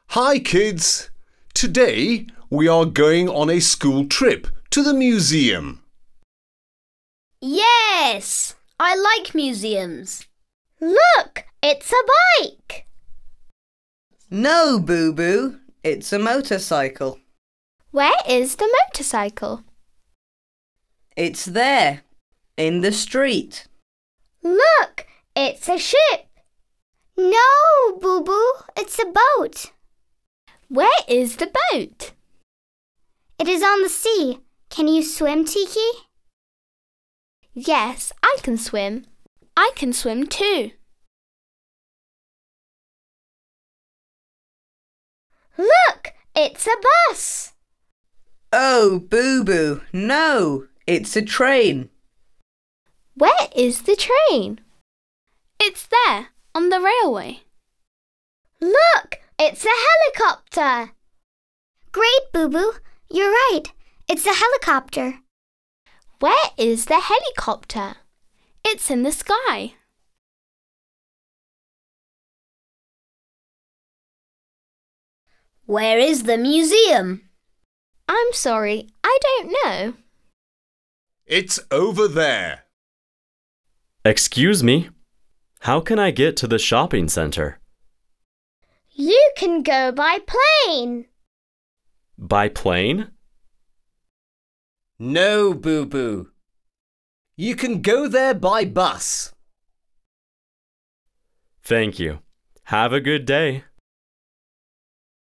Hi kids! Today we are going on a school trip to the museum. Yes! I like museums. Look, it's a bike. No, Boo Boo, it's a motorcycle. Where is the motorcycle? It's there, in the street. Look, it's a ship. No, Boo Boo, it's a boat. Where is the boat? It is on the sea. Can you swim, Tiki? Yes, I can swim. I can swim too. Look, it's a bus. Oh, Boo Boo, no, it's a train. Where is the train? It's there, on the railway. Look, it's a helicopter. Great, Boo Boo. You're right. It's a helicopter. Where is the helicopter? It's in the sky. Where is the museum? I'm sorry, I don't know. It's over there. Excuse me, how can I get to the shopping center? You can go by plane. By plane? No, Boo Boo. You can go there by bus. Thank you. Have a good day.